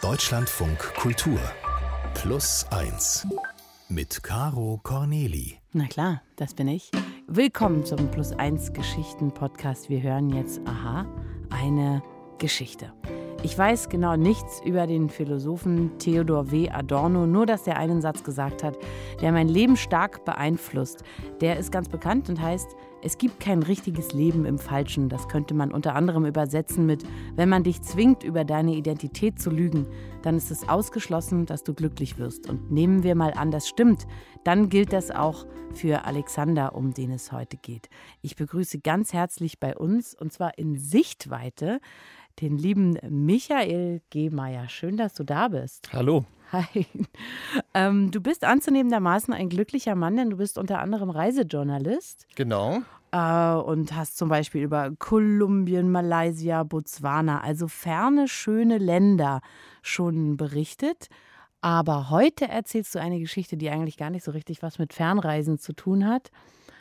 Deutschlandfunk Kultur Plus 1 mit Caro Corneli. Na klar, das bin ich. Willkommen zum Plus 1 Geschichten-Podcast. Wir hören jetzt, eine Geschichte. Ich weiß genau nichts über den Philosophen Theodor W. Adorno, nur dass der einen Satz gesagt hat, der mein Leben stark beeinflusst. Der ist ganz bekannt und heißt, es gibt kein richtiges Leben im Falschen. Das könnte man unter anderem übersetzen mit, wenn man dich zwingt, über deine Identität zu lügen, dann ist es ausgeschlossen, dass du glücklich wirst. Und nehmen wir mal an, das stimmt, dann gilt das auch für Alexander, um den es heute geht. Ich begrüße ganz herzlich bei uns, und zwar in Sichtweite, den lieben Michael Gehmeier. Schön, dass du da bist. Hallo. Hi. Du bist anzunehmendermaßen ein glücklicher Mann, denn du bist unter anderem Reisejournalist. Genau. Und hast zum Beispiel über Kolumbien, Malaysia, Botswana, also ferne, schöne Länder schon berichtet. Aber heute erzählst du eine Geschichte, die eigentlich gar nicht so richtig was mit Fernreisen zu tun hat.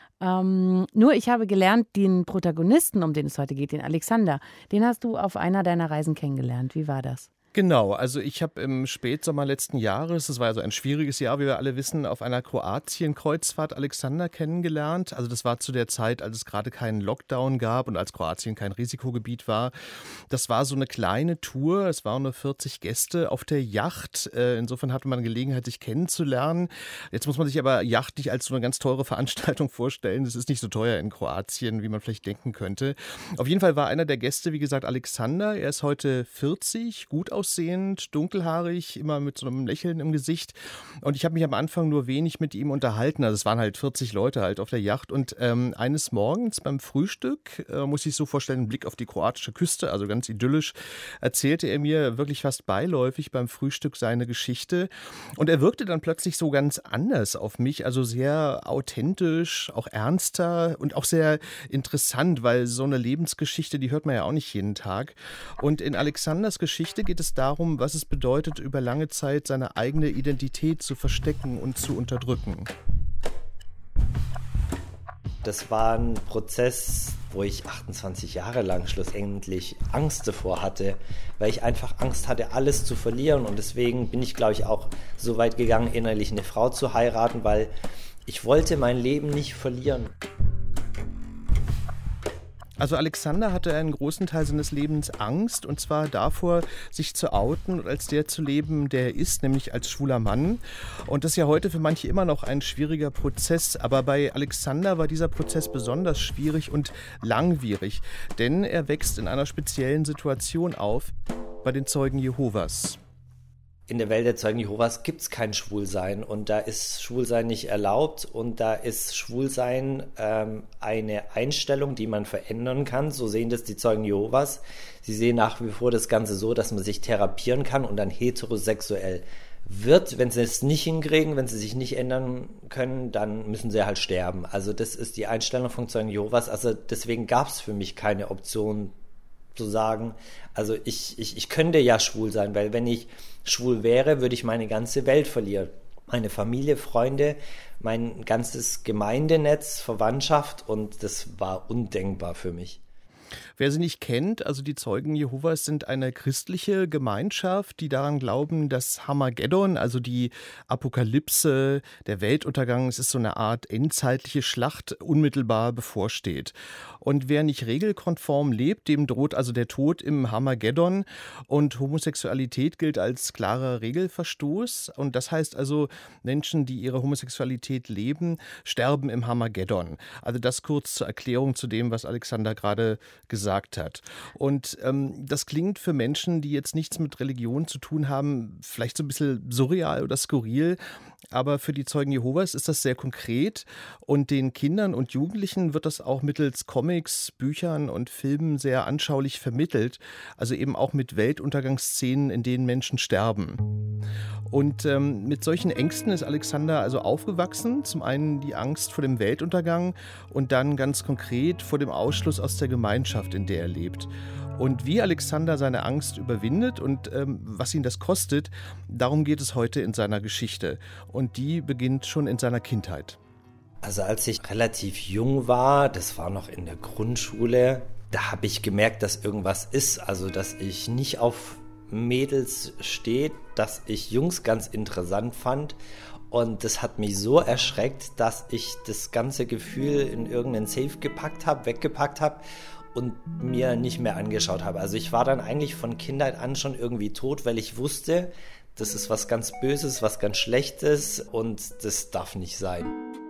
Nur ich habe gelernt, den Protagonisten, um den es heute geht, den Alexander, den hast du auf einer deiner Reisen kennengelernt. Wie war das? Genau, also ich habe im Spätsommer letzten Jahres, das war ja so ein schwieriges Jahr, wie wir alle wissen, auf einer Kroatien-Kreuzfahrt Alexander kennengelernt. Also das war zu der Zeit, als es gerade keinen Lockdown gab und als Kroatien kein Risikogebiet war. Das war so eine kleine Tour, es waren nur 40 Gäste auf der Yacht. Insofern hatte man Gelegenheit, sich kennenzulernen. Jetzt muss man sich aber Yacht nicht als so eine ganz teure Veranstaltung vorstellen. Das ist nicht so teuer in Kroatien, wie man vielleicht denken könnte. Auf jeden Fall war einer der Gäste, wie gesagt, Alexander. Er ist heute 40, gut aussehend, dunkelhaarig, immer mit so einem Lächeln im Gesicht. Und ich habe mich am Anfang nur wenig mit ihm unterhalten. Also es waren halt 40 Leute halt auf der Yacht. Und eines Morgens beim Frühstück, muss ich so vorstellen, einen Blick auf die kroatische Küste, also ganz idyllisch, erzählte er mir wirklich fast beiläufig beim Frühstück seine Geschichte. Und er wirkte dann plötzlich so ganz anders auf mich, also sehr authentisch, auch ernster und auch sehr interessant, weil so eine Lebensgeschichte, die hört man ja auch nicht jeden Tag. Und in Alexanders Geschichte geht es darum, was es bedeutet, über lange Zeit seine eigene Identität zu verstecken und zu unterdrücken. Das war ein Prozess, wo ich 28 Jahre lang schlussendlich Angst davor hatte, weil ich einfach Angst hatte, alles zu verlieren. Und deswegen bin ich, glaube ich, auch so weit gegangen, innerlich eine Frau zu heiraten, weil ich wollte mein Leben nicht verlieren. Also Alexander hatte einen großen Teil seines Lebens Angst, und zwar davor, sich zu outen und als der zu leben, der er ist, nämlich als schwuler Mann. Und das ist ja heute für manche immer noch ein schwieriger Prozess, aber bei Alexander war dieser Prozess besonders schwierig und langwierig, denn er wächst in einer speziellen Situation auf, bei den Zeugen Jehovas. In der Welt der Zeugen Jehovas gibt es kein Schwulsein, und da ist Schwulsein nicht erlaubt, und da ist Schwulsein eine Einstellung, die man verändern kann. So sehen das die Zeugen Jehovas. Sie sehen nach wie vor das Ganze so, dass man sich therapieren kann und dann heterosexuell wird. Wenn sie es nicht hinkriegen, wenn sie sich nicht ändern können, dann müssen sie halt sterben. Also das ist die Einstellung von Zeugen Jehovas. Also deswegen gab es für mich keine Option zu sagen, also ich könnte ja schwul sein, weil wenn ich schwul wäre, würde ich meine ganze Welt verlieren. Meine Familie, Freunde, mein ganzes Gemeindenetz, Verwandtschaft, und das war undenkbar für mich. Wer sie nicht kennt, also die Zeugen Jehovas sind eine christliche Gemeinschaft, die daran glauben, dass Harmageddon, also die Apokalypse, der Weltuntergang, es ist so eine Art endzeitliche Schlacht, unmittelbar bevorsteht. Und wer nicht regelkonform lebt, dem droht also der Tod im Harmageddon, und Homosexualität gilt als klarer Regelverstoß. Und das heißt also, Menschen, die ihre Homosexualität leben, sterben im Harmageddon. Also das kurz zur Erklärung zu dem, was Alexander gerade gesagt hat. Und das klingt für Menschen, die jetzt nichts mit Religion zu tun haben, vielleicht so ein bisschen surreal oder skurril, aber für die Zeugen Jehovas ist das sehr konkret, und den Kindern und Jugendlichen wird das auch mittels Comics, Büchern und Filmen sehr anschaulich vermittelt, also eben auch mit Weltuntergangsszenen, in denen Menschen sterben. Und mit solchen Ängsten ist Alexander also aufgewachsen. Zum einen die Angst vor dem Weltuntergang und dann ganz konkret vor dem Ausschluss aus der Gemeinschaft, in der er lebt. Und wie Alexander seine Angst überwindet und was ihn das kostet, darum geht es heute in seiner Geschichte. Und die beginnt schon in seiner Kindheit. Also als ich relativ jung war, das war noch in der Grundschule, da habe ich gemerkt, dass irgendwas ist. Also dass ich nicht auf Mädels steht, das ich Jungs ganz interessant fand. Und das hat mich so erschreckt, dass ich das ganze Gefühl in irgendeinen Safe weggepackt habe und mir nicht mehr angeschaut habe. Also ich war dann eigentlich von Kindheit an schon irgendwie tot, weil ich wusste, das ist was ganz Böses, was ganz Schlechtes und das darf nicht sein.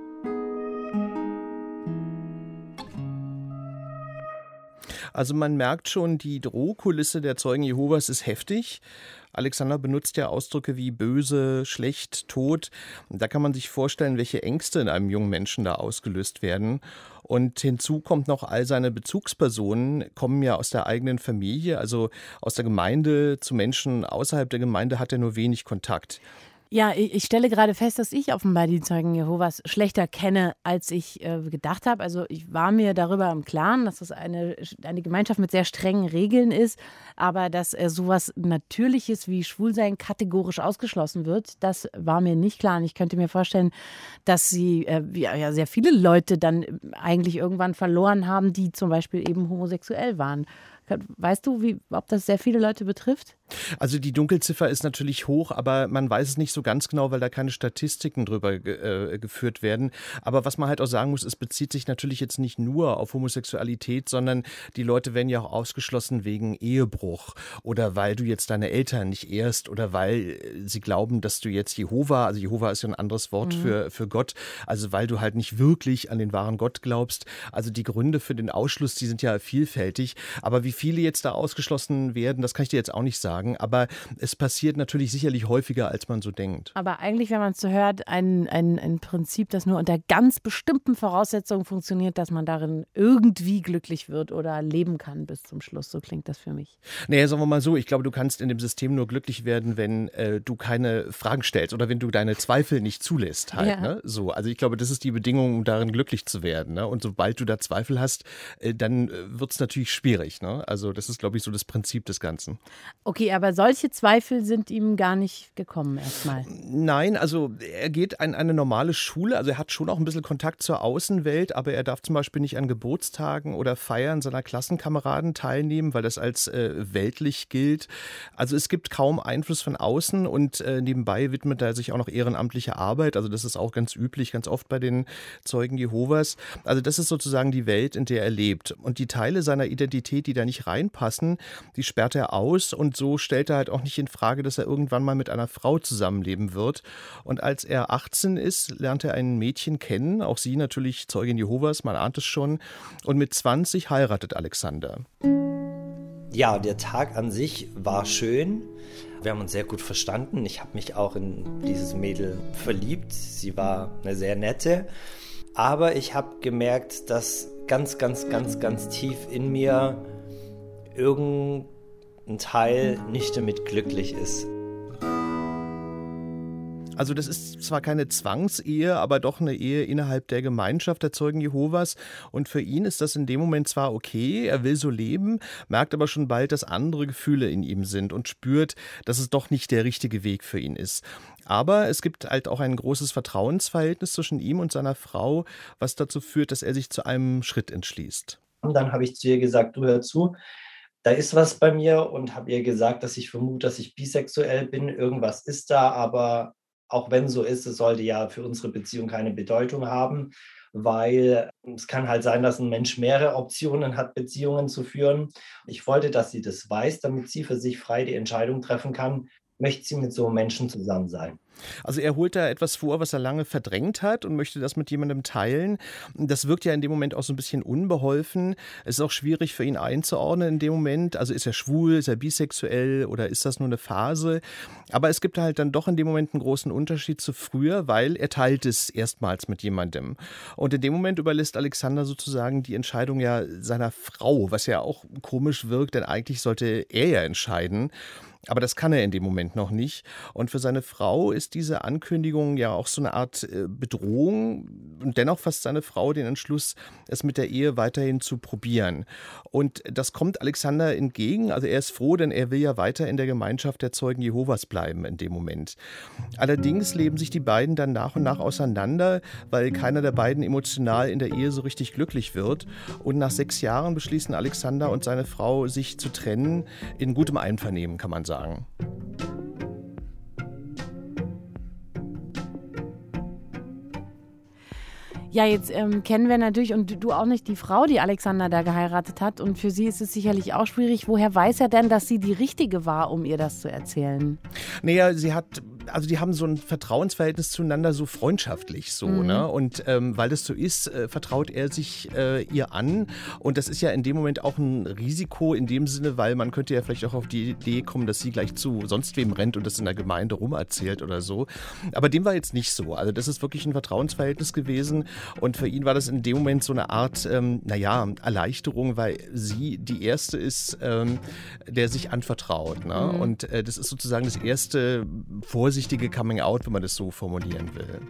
Also man merkt schon, die Drohkulisse der Zeugen Jehovas ist heftig. Alexander benutzt ja Ausdrücke wie böse, schlecht, tot. Da kann man sich vorstellen, welche Ängste in einem jungen Menschen da ausgelöst werden. Und hinzu kommt noch, all seine Bezugspersonen kommen ja aus der eigenen Familie, also aus der Gemeinde. Zu Menschen außerhalb der Gemeinde hat er nur wenig Kontakt. Ja, ich stelle gerade fest, dass ich offenbar die Zeugen Jehovas schlechter kenne, als ich gedacht habe. Also ich war mir darüber im Klaren, dass das eine Gemeinschaft mit sehr strengen Regeln ist, aber dass sowas Natürliches wie Schwulsein kategorisch ausgeschlossen wird, das war mir nicht klar. Und ich könnte mir vorstellen, dass sie sehr viele Leute dann eigentlich irgendwann verloren haben, die zum Beispiel eben homosexuell waren. Weißt du, ob das sehr viele Leute betrifft? Also die Dunkelziffer ist natürlich hoch, aber man weiß es nicht so ganz genau, weil da keine Statistiken drüber geführt werden. Aber was man halt auch sagen muss, es bezieht sich natürlich jetzt nicht nur auf Homosexualität, sondern die Leute werden ja auch ausgeschlossen wegen Ehebruch oder weil du jetzt deine Eltern nicht ehrst oder weil sie glauben, dass du jetzt Jehova, also Jehova ist ja ein anderes Wort für Gott, also weil du halt nicht wirklich an den wahren Gott glaubst. Also die Gründe für den Ausschluss, die sind ja vielfältig, aber wie viele jetzt da ausgeschlossen werden, das kann ich dir jetzt auch nicht sagen, aber es passiert natürlich sicherlich häufiger, als man so denkt. Aber eigentlich, wenn man es so hört, ein Prinzip, das nur unter ganz bestimmten Voraussetzungen funktioniert, dass man darin irgendwie glücklich wird oder leben kann bis zum Schluss. So klingt das für mich. Naja, sagen wir mal so, ich glaube, du kannst in dem System nur glücklich werden, wenn du keine Fragen stellst oder wenn du deine Zweifel nicht zulässt halt. Ja. Ne? So, also ich glaube, das ist die Bedingung, um darin glücklich zu werden. Ne? Und sobald du da Zweifel hast, dann wird es natürlich schwierig. Ne? Also das ist, glaube ich, so das Prinzip des Ganzen. Okay, aber solche Zweifel sind ihm gar nicht gekommen erstmal. Nein, also er geht an eine normale Schule, also er hat schon auch ein bisschen Kontakt zur Außenwelt, aber er darf zum Beispiel nicht an Geburtstagen oder Feiern seiner Klassenkameraden teilnehmen, weil das als weltlich gilt. Also es gibt kaum Einfluss von außen und nebenbei widmet er sich auch noch ehrenamtlicher Arbeit, also das ist auch ganz üblich, ganz oft bei den Zeugen Jehovas. Also das ist sozusagen die Welt, in der er lebt. Und die Teile seiner Identität, die da nicht reinpassen, die sperrt er aus und so stellt er halt auch nicht in Frage, dass er irgendwann mal mit einer Frau zusammenleben wird. Und als er 18 ist, lernt er ein Mädchen kennen, auch sie natürlich Zeugin Jehovas, man ahnt es schon. Und mit 20 heiratet Alexander. Ja, der Tag an sich war schön. Wir haben uns sehr gut verstanden. Ich habe mich auch in dieses Mädel verliebt. Sie war eine sehr nette. Aber ich habe gemerkt, dass ganz tief in mir irgendein Teil nicht damit glücklich ist. Also das ist zwar keine Zwangsehe, aber doch eine Ehe innerhalb der Gemeinschaft der Zeugen Jehovas. Und für ihn ist das in dem Moment zwar okay, er will so leben, merkt aber schon bald, dass andere Gefühle in ihm sind und spürt, dass es doch nicht der richtige Weg für ihn ist. Aber es gibt halt auch ein großes Vertrauensverhältnis zwischen ihm und seiner Frau, was dazu führt, dass er sich zu einem Schritt entschließt. Und dann habe ich zu ihr gesagt, du hör zu, da ist was bei mir und habe ihr gesagt, dass ich vermute, dass ich bisexuell bin. Irgendwas ist da, aber auch wenn so ist, es sollte ja für unsere Beziehung keine Bedeutung haben, weil es kann halt sein, dass ein Mensch mehrere Optionen hat, Beziehungen zu führen. Ich wollte, dass sie das weiß, damit sie für sich frei die Entscheidung treffen kann, möchte sie mit so einem Menschen zusammen sein. Also er holt da etwas vor, was er lange verdrängt hat und möchte das mit jemandem teilen. Das wirkt ja in dem Moment auch so ein bisschen unbeholfen. Es ist auch schwierig für ihn einzuordnen in dem Moment. Also ist er schwul, ist er bisexuell oder ist das nur eine Phase? Aber es gibt halt dann doch in dem Moment einen großen Unterschied zu früher, weil er teilt es erstmals mit jemandem. Und in dem Moment überlässt Alexander sozusagen die Entscheidung ja seiner Frau, was ja auch komisch wirkt, denn eigentlich sollte er ja entscheiden. Aber das kann er in dem Moment noch nicht. Und für seine Frau ist diese Ankündigung ja auch so eine Art Bedrohung. Und dennoch fasst seine Frau den Entschluss, es mit der Ehe weiterhin zu probieren. Und das kommt Alexander entgegen. Also er ist froh, denn er will ja weiter in der Gemeinschaft der Zeugen Jehovas bleiben in dem Moment. Allerdings leben sich die beiden dann nach und nach auseinander, weil keiner der beiden emotional in der Ehe so richtig glücklich wird. Und nach 6 Jahren beschließen Alexander und seine Frau, sich zu trennen, in gutem Einvernehmen, kann man sagen. sagen. Ja, jetzt kennen wir natürlich, und du auch nicht, die Frau, die Alexander da geheiratet hat. Und für sie ist es sicherlich auch schwierig. Woher weiß er denn, dass sie die Richtige war, um ihr das zu erzählen? Naja, die haben so ein Vertrauensverhältnis zueinander, so freundschaftlich so, ne? Und weil das so ist, vertraut er sich ihr an. Und das ist ja in dem Moment auch ein Risiko in dem Sinne, weil man könnte ja vielleicht auch auf die Idee kommen, dass sie gleich zu sonst wem rennt und das in der Gemeinde rumerzählt oder so. Aber dem war jetzt nicht so. Also das ist wirklich ein Vertrauensverhältnis gewesen. Und für ihn war das in dem Moment so eine Art, Erleichterung, weil sie die Erste ist, der sich anvertraut. Ne? Und das ist sozusagen das erste vorsichtige Coming-out, wenn man das so formulieren will.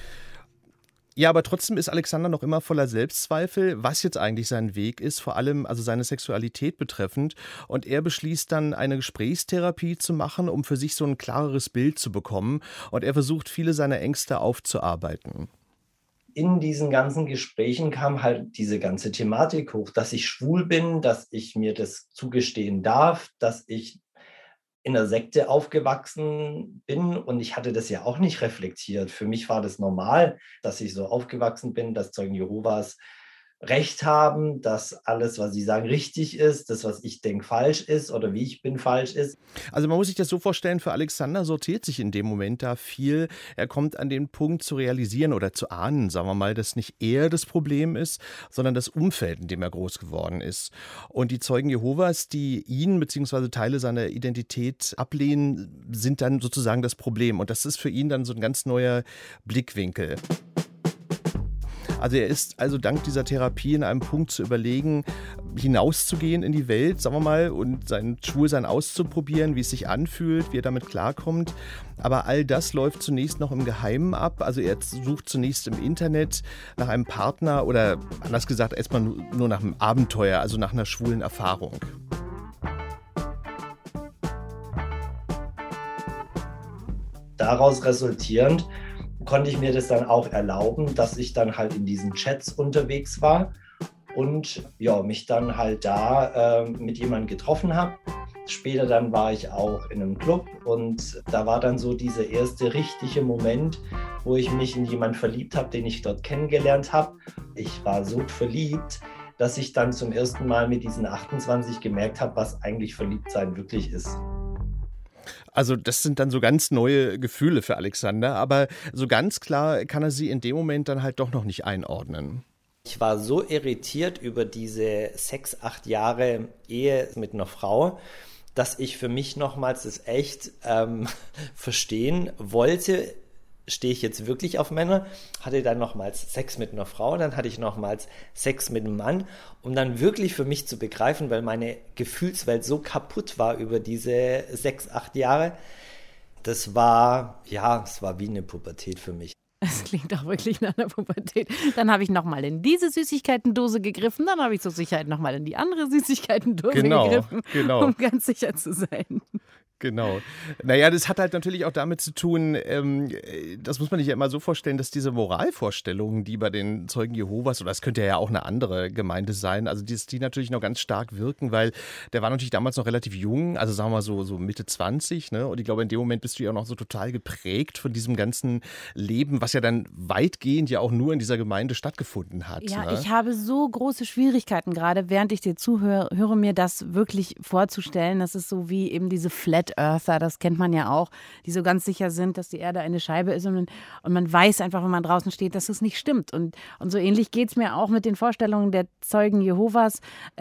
Ja, aber trotzdem ist Alexander noch immer voller Selbstzweifel, was jetzt eigentlich sein Weg ist, vor allem also seine Sexualität betreffend. Und er beschließt dann, eine Gesprächstherapie zu machen, um für sich so ein klareres Bild zu bekommen. Und er versucht, viele seiner Ängste aufzuarbeiten. In diesen ganzen Gesprächen kam halt diese ganze Thematik hoch, dass ich schwul bin, dass ich mir das zugestehen darf, dass ich in der Sekte aufgewachsen bin, und ich hatte das ja auch nicht reflektiert. Für mich war das normal, dass ich so aufgewachsen bin, dass Zeugen Jehovas Recht haben, dass alles, was sie sagen, richtig ist, das, was ich denke, falsch ist oder wie ich bin, falsch ist. Also man muss sich das so vorstellen, für Alexander sortiert sich in dem Moment da viel. Er kommt an den Punkt zu realisieren oder zu ahnen, sagen wir mal, dass nicht er das Problem ist, sondern das Umfeld, in dem er groß geworden ist. Und die Zeugen Jehovas, die ihn bzw. Teile seiner Identität ablehnen, sind dann sozusagen das Problem. Und das ist für ihn dann so ein ganz neuer Blickwinkel. Also er ist also dank dieser Therapie in einem Punkt zu überlegen, hinauszugehen in die Welt, sagen wir mal, und sein Schwulsein auszuprobieren, wie es sich anfühlt, wie er damit klarkommt. Aber all das läuft zunächst noch im Geheimen ab. Also er sucht zunächst im Internet nach einem Partner oder anders gesagt erstmal nur nach einem Abenteuer, also nach einer schwulen Erfahrung. Daraus resultierend konnte ich mir das dann auch erlauben, dass ich dann halt in diesen Chats unterwegs war und ja, mich dann halt da mit jemandem getroffen habe. Später dann war ich auch in einem Club und da war dann so dieser erste richtige Moment, wo ich mich in jemanden verliebt habe, den ich dort kennengelernt habe. Ich war so verliebt, dass ich dann zum ersten Mal mit diesen 28 gemerkt habe, was eigentlich Verliebtsein wirklich ist. Also das sind dann so ganz neue Gefühle für Alexander, aber so ganz klar kann er sie in dem Moment dann halt doch noch nicht einordnen. Ich war so irritiert über diese 6-8 Jahre Ehe mit einer Frau, dass ich für mich nochmals das echt verstehen wollte. Stehe ich jetzt wirklich auf Männer? Hatte dann nochmals Sex mit einer Frau, dann hatte ich nochmals Sex mit einem Mann, um dann wirklich für mich zu begreifen, weil meine Gefühlswelt so kaputt war über diese 6-8 Jahre. Das war wie eine Pubertät für mich. Das klingt auch wirklich nach einer Pubertät. Dann habe ich nochmal in diese Süßigkeitendose gegriffen, dann habe ich zur Sicherheit nochmal in die andere Süßigkeitendose gegriffen, um ganz sicher zu sein. Genau. Naja, das hat halt natürlich auch damit zu tun, das muss man sich ja immer so vorstellen, dass diese Moralvorstellungen, die bei den Zeugen Jehovas, oder das könnte ja auch eine andere Gemeinde sein, also die natürlich noch ganz stark wirken, weil der war natürlich damals noch relativ jung, also sagen wir mal so Mitte 20, ne? Und ich glaube, in dem Moment bist du ja auch noch so total geprägt von diesem ganzen Leben, was ja dann weitgehend ja auch nur in dieser Gemeinde stattgefunden hat. Ja, ne? Ich habe so große Schwierigkeiten gerade, während ich dir zuhöre, mir das wirklich vorzustellen. Das ist so wie eben diese Flat Earther, das kennt man ja auch, die so ganz sicher sind, dass die Erde eine Scheibe ist und man weiß einfach, wenn man draußen steht, dass es nicht stimmt. Und so ähnlich geht es mir auch mit den Vorstellungen der Zeugen Jehovas.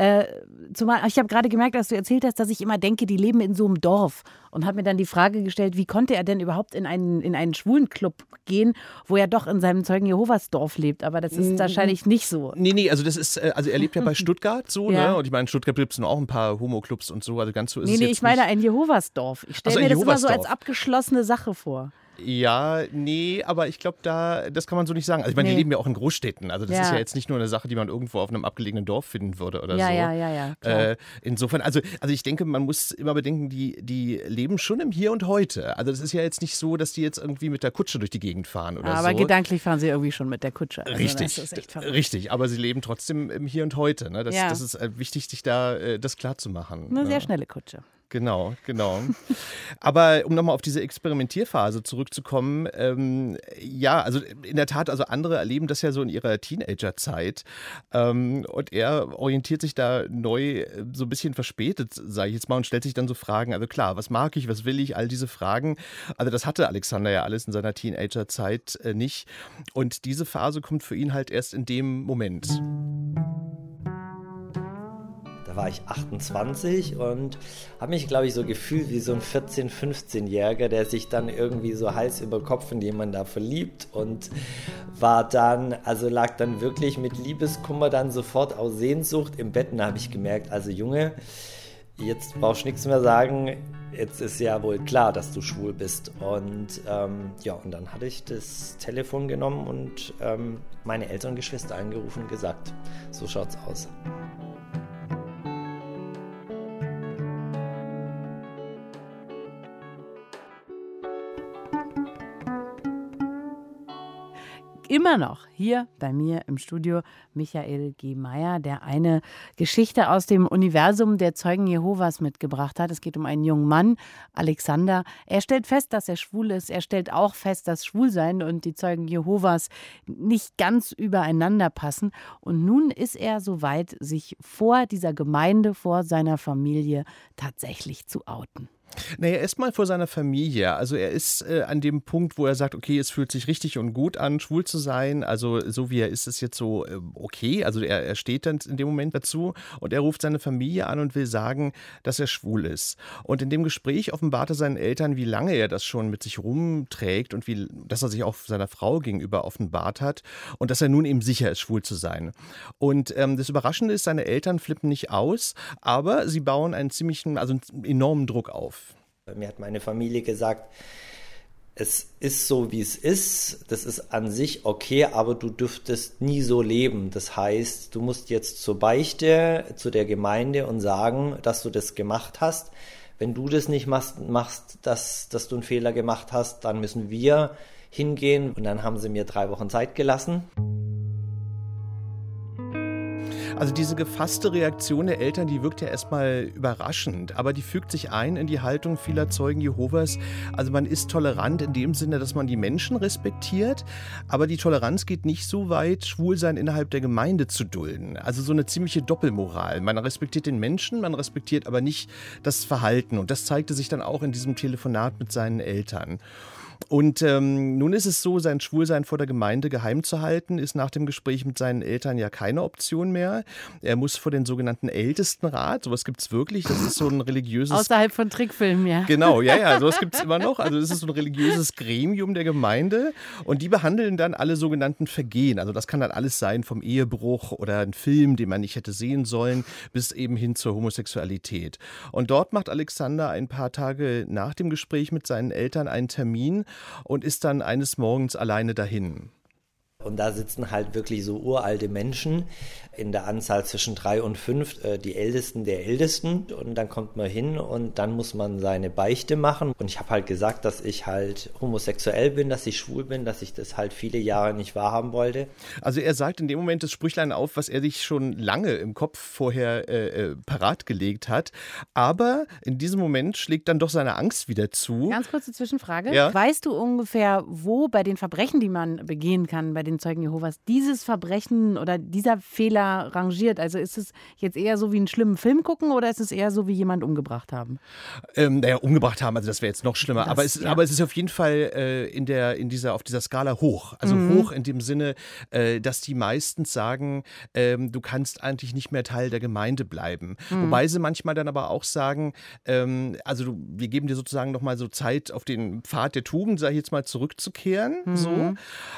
Zumal, ich habe gerade gemerkt, dass du erzählt hast, dass ich immer denke, die leben in so einem Dorf, und habe mir dann die Frage gestellt, wie konnte er denn überhaupt in einen Schwulenclub gehen, wo er doch in seinem Zeugen Jehovas Dorf lebt. Aber das ist wahrscheinlich nicht so. Nee, also das ist, also er lebt ja bei Stuttgart so, ja. Ne? Und ich meine, in Stuttgart gibt es auch ein paar Homo-Clubs und so, also ganz so ist es jetzt ich meine nicht. ein Jehovas-Dorf. Ich stelle mir das immer so als abgeschlossene Sache vor. Ja, nee, aber ich glaube, das kann man so nicht sagen. Also ich meine, die leben ja auch in Großstädten. Also das ist ja jetzt nicht nur eine Sache, die man irgendwo auf einem abgelegenen Dorf finden würde oder so. Ja. Insofern, also ich denke, man muss immer bedenken, die leben schon im Hier und Heute. Also das ist ja jetzt nicht so, dass die jetzt irgendwie mit der Kutsche durch die Gegend fahren oder so. Aber gedanklich fahren sie irgendwie schon mit der Kutsche. Also richtig, das ist echt verrückt. Richtig. Aber sie leben trotzdem im Hier und Heute. Ne? Das ist wichtig, sich da das klar zu machen. Eine sehr schnelle Kutsche. Genau. Aber um nochmal auf diese Experimentierphase zurückzukommen, also in der Tat, also andere erleben das ja so in ihrer Teenagerzeit und er orientiert sich da neu so ein bisschen verspätet, sage ich jetzt mal, und stellt sich dann so Fragen, also klar, was mag ich, was will ich, all diese Fragen, also das hatte Alexander ja alles in seiner Teenagerzeit nicht und diese Phase kommt für ihn halt erst in dem Moment. Da war ich 28 und habe mich, glaube ich, so gefühlt wie so ein 14-, 15-Jähriger, der sich dann irgendwie so Hals über Kopf in jemanden da verliebt und lag dann wirklich mit Liebeskummer dann sofort aus Sehnsucht im Bett. Und da habe ich gemerkt, also Junge, jetzt brauchst du nichts mehr sagen, jetzt ist ja wohl klar, dass du schwul bist. Und und dann hatte ich das Telefon genommen und meine Eltern und Geschwister angerufen und gesagt, so schaut's aus. Immer noch hier bei mir im Studio Michael G. Meyer, der eine Geschichte aus dem Universum der Zeugen Jehovas mitgebracht hat. Es geht um einen jungen Mann, Alexander. Er stellt fest, dass er schwul ist. Er stellt auch fest, dass Schwulsein und die Zeugen Jehovas nicht ganz übereinander passen. Und nun ist er soweit, sich vor dieser Gemeinde, vor seiner Familie tatsächlich zu outen. Naja, erstmal vor seiner Familie. Also er ist an dem Punkt, wo er sagt, okay, es fühlt sich richtig und gut an, schwul zu sein. Also so wie er ist, ist jetzt so okay. Also er steht dann in dem Moment dazu und er ruft seine Familie an und will sagen, dass er schwul ist. Und in dem Gespräch offenbart er seinen Eltern, wie lange er das schon mit sich rumträgt und dass er sich auch seiner Frau gegenüber offenbart hat und dass er nun eben sicher ist, schwul zu sein. Und das Überraschende ist, seine Eltern flippen nicht aus, aber sie bauen einen einen enormen Druck auf. Mir hat meine Familie gesagt, es ist so, wie es ist, das ist an sich okay, aber du dürftest nie so leben. Das heißt, du musst jetzt zur Beichte, zu der Gemeinde und sagen, dass du das gemacht hast. Wenn du das nicht machst, dass du einen Fehler gemacht hast, dann müssen wir hingehen. Und dann haben sie mir 3 Wochen Zeit gelassen. Also diese gefasste Reaktion der Eltern, die wirkt ja erstmal überraschend, aber die fügt sich ein in die Haltung vieler Zeugen Jehovas. Also man ist tolerant in dem Sinne, dass man die Menschen respektiert, aber die Toleranz geht nicht so weit, Schwulsein innerhalb der Gemeinde zu dulden. Also so eine ziemliche Doppelmoral. Man respektiert den Menschen, man respektiert aber nicht das Verhalten und das zeigte sich dann auch in diesem Telefonat mit seinen Eltern. Und nun ist es so, sein Schwulsein vor der Gemeinde geheim zu halten, ist nach dem Gespräch mit seinen Eltern ja keine Option mehr. Er muss vor den sogenannten Ältestenrat, sowas gibt es wirklich, das ist so ein religiöses... Außerhalb von Trickfilmen, ja. Genau, ja, sowas gibt es immer noch. Also das ist so ein religiöses Gremium der Gemeinde und die behandeln dann alle sogenannten Vergehen. Also das kann dann alles sein, vom Ehebruch oder ein Film, den man nicht hätte sehen sollen, bis eben hin zur Homosexualität. Und dort macht Alexander ein paar Tage nach dem Gespräch mit seinen Eltern einen Termin und ist dann eines Morgens alleine dahin. Und da sitzen halt wirklich so uralte Menschen in der Anzahl zwischen 3 und 5, die Ältesten der Ältesten. Und dann kommt man hin und dann muss man seine Beichte machen. Und ich habe halt gesagt, dass ich halt homosexuell bin, dass ich schwul bin, dass ich das halt viele Jahre nicht wahrhaben wollte. Also er sagt in dem Moment das Sprüchlein auf, was er sich schon lange im Kopf vorher parat gelegt hat. Aber in diesem Moment schlägt dann doch seine Angst wieder zu. Ganz kurze Zwischenfrage. Ja? Weißt du ungefähr, wo bei den Verbrechen, die man begehen kann, bei den Zeugen Jehovas, dieses Verbrechen oder dieser Fehler rangiert? Also ist es jetzt eher so wie einen schlimmen Film gucken oder ist es eher so wie jemand umgebracht haben? Umgebracht haben, also das wäre jetzt noch schlimmer. Aber es ist auf jeden Fall auf dieser Skala hoch. Also hoch in dem Sinne, dass die meistens sagen, du kannst eigentlich nicht mehr Teil der Gemeinde bleiben. Wobei sie manchmal dann aber auch sagen, wir geben dir sozusagen nochmal so Zeit, auf den Pfad der Tugend, sag ich jetzt mal, zurückzukehren. So.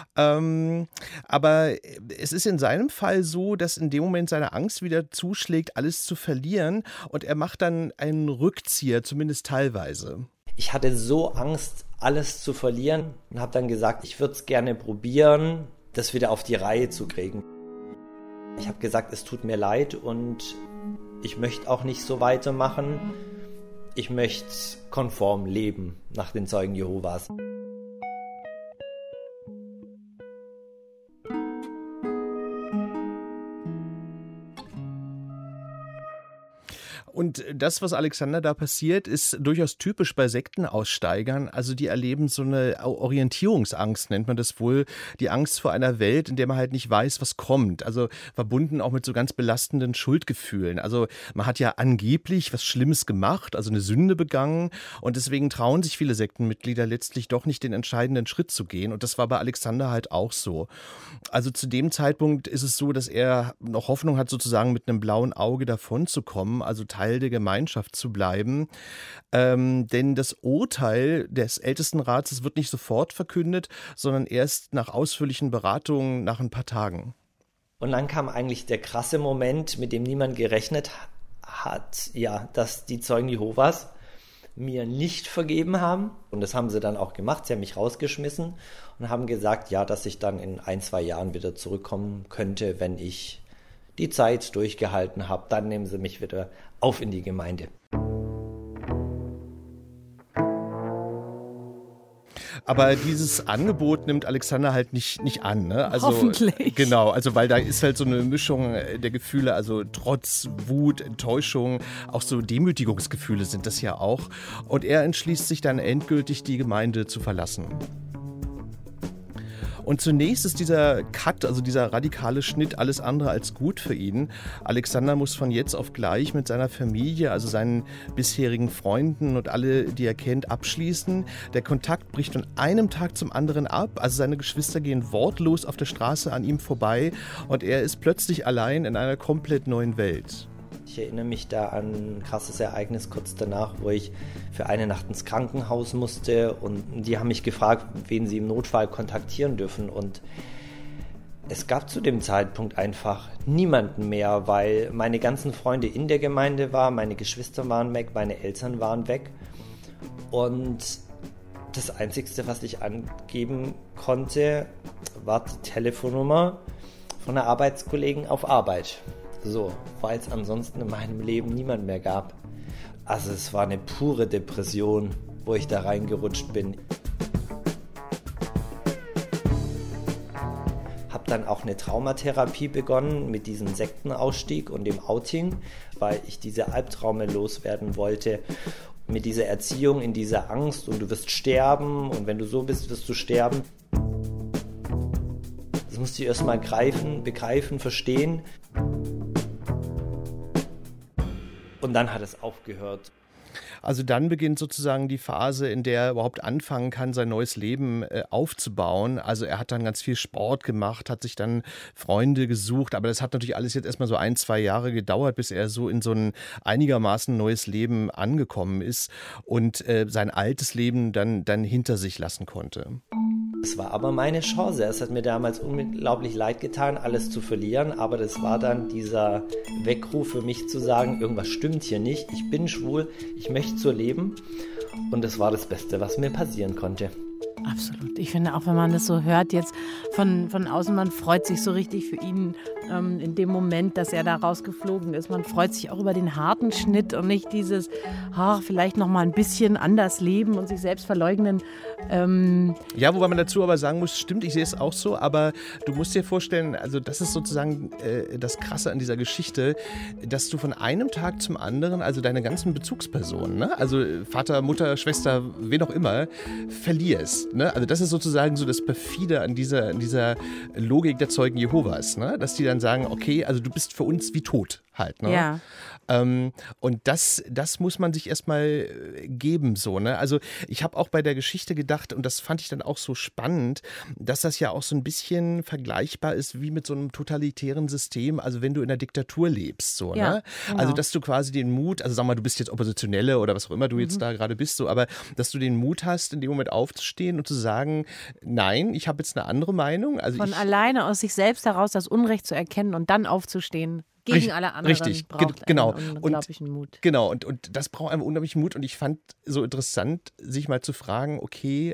Aber es ist in seinem Fall so, dass in dem Moment seine Angst wieder zuschlägt, alles zu verlieren und er macht dann einen Rückzieher, zumindest teilweise. Ich hatte so Angst, alles zu verlieren und habe dann gesagt, ich würde es gerne probieren, das wieder auf die Reihe zu kriegen. Ich habe gesagt, es tut mir leid und ich möchte auch nicht so weitermachen. Ich möchte konform leben nach den Zeugen Jehovas. Und Und das, was Alexander da passiert, ist durchaus typisch bei Sektenaussteigern. Also die erleben so eine Orientierungsangst, nennt man das wohl. Die Angst vor einer Welt, in der man halt nicht weiß, was kommt. Also verbunden auch mit so ganz belastenden Schuldgefühlen. Also man hat ja angeblich was Schlimmes gemacht, also eine Sünde begangen. Und deswegen trauen sich viele Sektenmitglieder letztlich doch nicht den entscheidenden Schritt zu gehen. Und das war bei Alexander halt auch so. Also zu dem Zeitpunkt ist es so, dass er noch Hoffnung hat, sozusagen mit einem blauen Auge davonzukommen, also Teil der Gemeinschaft zu bleiben. Denn das Urteil des Ältestenrats wird nicht sofort verkündet, sondern erst nach ausführlichen Beratungen nach ein paar Tagen. Und dann kam eigentlich der krasse Moment, mit dem niemand gerechnet hat, ja, dass die Zeugen Jehovas mir nicht vergeben haben. Und das haben sie dann auch gemacht. Sie haben mich rausgeschmissen und haben gesagt, ja, dass ich dann in 1-2 Jahren wieder zurückkommen könnte, wenn ich die Zeit durchgehalten habe. Dann nehmen sie mich wieder auf in die Gemeinde. Aber dieses Angebot nimmt Alexander halt nicht an. Ne? Also, hoffentlich. Genau, also weil da ist halt so eine Mischung der Gefühle, also Trotz, Wut, Enttäuschung, auch so Demütigungsgefühle sind das ja auch. Und er entschließt sich dann endgültig, die Gemeinde zu verlassen. Und zunächst ist dieser Cut, also dieser radikale Schnitt, alles andere als gut für ihn. Alexander muss von jetzt auf gleich mit seiner Familie, also seinen bisherigen Freunden und alle, die er kennt, abschließen. Der Kontakt bricht von einem Tag zum anderen ab. Also seine Geschwister gehen wortlos auf der Straße an ihm vorbei und er ist plötzlich allein in einer komplett neuen Welt. Ich erinnere mich da an ein krasses Ereignis kurz danach, wo ich für eine Nacht ins Krankenhaus musste und die haben mich gefragt, wen sie im Notfall kontaktieren dürfen und es gab zu dem Zeitpunkt einfach niemanden mehr, weil meine ganzen Freunde in der Gemeinde waren, meine Geschwister waren weg, meine Eltern waren weg und das Einzige, was ich angeben konnte, war die Telefonnummer von einer Arbeitskollegen auf Arbeit. So, weil es ansonsten in meinem Leben niemand mehr gab. Also es war eine pure Depression, wo ich da reingerutscht bin. Hab dann auch eine Traumatherapie begonnen mit diesem Sektenausstieg und dem Outing, weil ich diese Albträume loswerden wollte. Mit dieser Erziehung in dieser Angst und du wirst sterben und wenn du so bist, wirst du sterben. Das musste ich erstmal begreifen, verstehen. Und dann hat es aufgehört. Also dann beginnt sozusagen die Phase, in der er überhaupt anfangen kann, sein neues Leben aufzubauen. Also er hat dann ganz viel Sport gemacht, hat sich dann Freunde gesucht, aber das hat natürlich alles jetzt erstmal so 1-2 Jahre gedauert, bis er so in so ein einigermaßen neues Leben angekommen ist und sein altes Leben dann hinter sich lassen konnte. Es war aber meine Chance. Es hat mir damals unglaublich leid getan, alles zu verlieren, aber das war dann dieser Weckruf für mich zu sagen, irgendwas stimmt hier nicht, ich bin schwul, ich möchte so leben und das war das Beste, was mir passieren konnte. Absolut. Ich finde auch, wenn man das so hört jetzt von außen, man freut sich so richtig für ihn in dem Moment, dass er da rausgeflogen ist. Man freut sich auch über den harten Schnitt und nicht dieses, vielleicht noch mal ein bisschen anders leben und sich selbst verleugnen. Ja, wobei man dazu aber sagen muss, stimmt, ich sehe es auch so, aber du musst dir vorstellen, also das ist sozusagen das Krasse an dieser Geschichte, dass du von einem Tag zum anderen, also deine ganzen Bezugspersonen, ne? Also Vater, Mutter, Schwester, wen auch immer, verlierst. Ne? Also das ist sozusagen so das Perfide an dieser Logik der Zeugen Jehovas, ne? Dass die dann sagen, okay, also du bist für uns wie tot halt. Ne? Ja. Und das muss man sich erstmal geben, so, ne? Also ich habe auch bei der Geschichte gedacht, und das fand ich dann auch so spannend, dass das ja auch so ein bisschen vergleichbar ist wie mit so einem totalitären System, also wenn du in der Diktatur lebst, so, ja, ne? Genau. Also dass du quasi den Mut, also sag mal, du bist jetzt Oppositionelle oder was auch immer du jetzt da gerade bist, so, aber dass du den Mut hast, in dem Moment aufzustehen und zu sagen, nein, ich habe jetzt eine andere Meinung. Also von alleine aus sich selbst heraus das Unrecht zu erkennen und dann aufzustehen. Gegen alle anderen braucht genau. einen unglaublichen Mut. Genau, und das braucht einen unglaublichen Mut. Und ich fand so interessant, sich mal zu fragen, okay,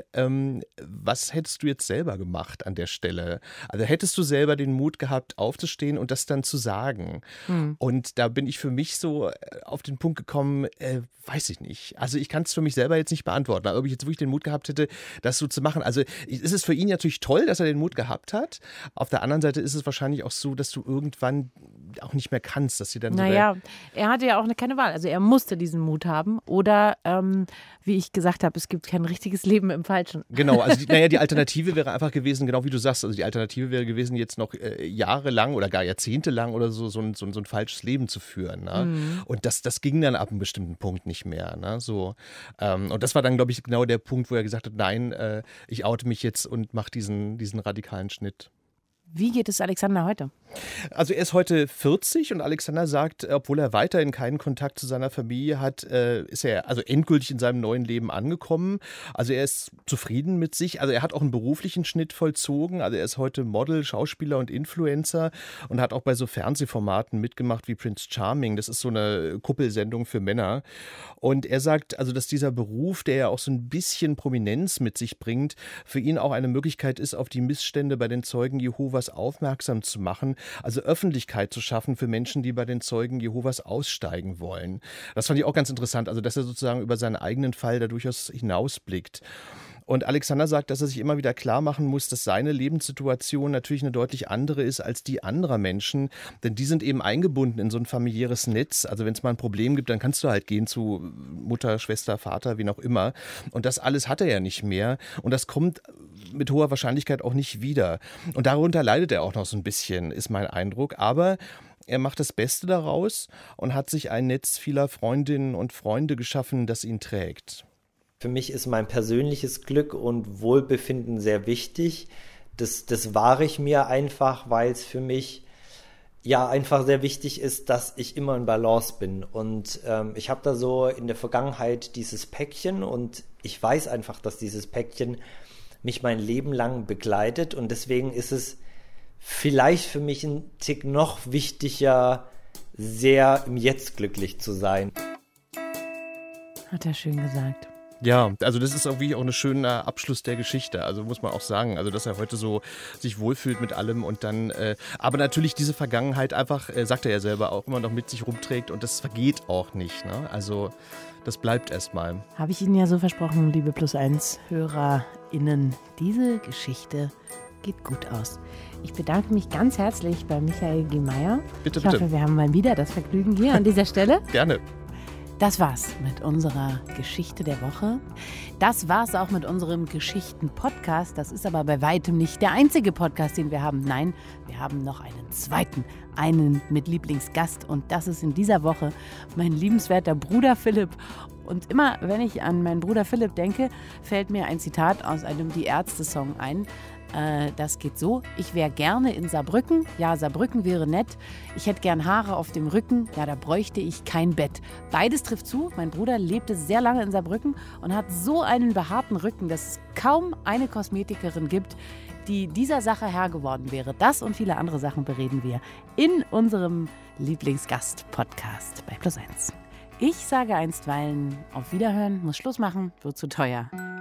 was hättest du jetzt selber gemacht an der Stelle? Also hättest du selber den Mut gehabt, aufzustehen und das dann zu sagen? Und da bin ich für mich so auf den Punkt gekommen, weiß ich nicht. Also ich kann es für mich selber jetzt nicht beantworten, ob ich jetzt wirklich den Mut gehabt hätte, das so zu machen. Also ist es für ihn natürlich toll, dass er den Mut gehabt hat. Auf der anderen Seite ist es wahrscheinlich auch so, dass du irgendwann auch nicht nicht mehr kannst, dass sie dann Naja, er hatte ja auch keine Wahl. Also er musste diesen Mut haben oder, wie ich gesagt habe, es gibt kein richtiges Leben im Falschen. Genau, also die Alternative wäre einfach gewesen, genau wie du sagst, also die Alternative wäre gewesen, jetzt noch jahrelang oder gar jahrzehntelang oder so ein falsches Leben zu führen. Ne? Und das ging dann ab einem bestimmten Punkt nicht mehr. Ne? So, und das war dann, glaube ich, genau der Punkt, wo er gesagt hat, nein, ich oute mich jetzt und mache diesen radikalen Schnitt. Wie geht es Alexander heute? Also er ist heute 40 und Alexander sagt, obwohl er weiterhin keinen Kontakt zu seiner Familie hat, ist er also endgültig in seinem neuen Leben angekommen. Also er ist zufrieden mit sich. Also er hat auch einen beruflichen Schnitt vollzogen. Also er ist heute Model, Schauspieler und Influencer und hat auch bei so Fernsehformaten mitgemacht wie Prince Charming. Das ist so eine Kuppelsendung für Männer. Und er sagt also, dass dieser Beruf, der ja auch so ein bisschen Prominenz mit sich bringt, für ihn auch eine Möglichkeit ist, auf die Missstände bei den Zeugen Jehovas aufmerksam zu machen, also Öffentlichkeit zu schaffen für Menschen, die bei den Zeugen Jehovas aussteigen wollen. Das fand ich auch ganz interessant, also dass er sozusagen über seinen eigenen Fall da durchaus hinausblickt. Und Alexander sagt, dass er sich immer wieder klar machen muss, dass seine Lebenssituation natürlich eine deutlich andere ist als die anderer Menschen, denn die sind eben eingebunden in so ein familiäres Netz. Also wenn es mal ein Problem gibt, dann kannst du halt gehen zu Mutter, Schwester, Vater, wen auch immer. Und das alles hat er ja nicht mehr und das kommt mit hoher Wahrscheinlichkeit auch nicht wieder. Und darunter leidet er auch noch so ein bisschen, ist mein Eindruck. Aber er macht das Beste daraus und hat sich ein Netz vieler Freundinnen und Freunde geschaffen, das ihn trägt. Für mich ist mein persönliches Glück und Wohlbefinden sehr wichtig. Das wahre ich mir einfach, weil es für mich ja einfach sehr wichtig ist, dass ich immer in Balance bin. Und ich habe da so in der Vergangenheit dieses Päckchen und ich weiß einfach, dass dieses Päckchen mich mein Leben lang begleitet. Und deswegen ist es vielleicht für mich ein Tick noch wichtiger, sehr im Jetzt glücklich zu sein. Hat er schön gesagt. Ja, also das ist irgendwie auch ein schöner Abschluss der Geschichte, also muss man auch sagen, also dass er heute so sich wohlfühlt mit allem und dann, aber natürlich diese Vergangenheit einfach, sagt er ja selber, auch immer noch mit sich rumträgt und das vergeht auch nicht, ne? Also das bleibt erstmal. Habe ich Ihnen ja so versprochen, liebe +1-HörerInnen, diese Geschichte geht gut aus. Ich bedanke mich ganz herzlich bei Michael G. Meyer. Bitte, ich hoffe, wir haben mal wieder das Vergnügen hier an dieser Stelle. Gerne. Das war's mit unserer Geschichte der Woche. Das war's auch mit unserem Geschichten-Podcast. Das ist aber bei weitem nicht der einzige Podcast, den wir haben. Nein, wir haben noch einen zweiten, einen mit Lieblingsgast. Und das ist in dieser Woche mein liebenswerter Bruder Philipp. Und immer, wenn ich an meinen Bruder Philipp denke, fällt mir ein Zitat aus einem Die Ärzte-Song ein. Das geht so: Ich wäre gerne in Saarbrücken, ja, Saarbrücken wäre nett. Ich hätte gern Haare auf dem Rücken, ja, da bräuchte ich kein Bett. Beides trifft zu. Mein Bruder lebte sehr lange in Saarbrücken und hat so einen behaarten Rücken, dass es kaum eine Kosmetikerin gibt, die dieser Sache Herr geworden wäre. Das und viele andere Sachen bereden wir in unserem Lieblingsgast-Podcast bei +1. Ich sage einstweilen auf Wiederhören, muss Schluss machen, wird zu teuer.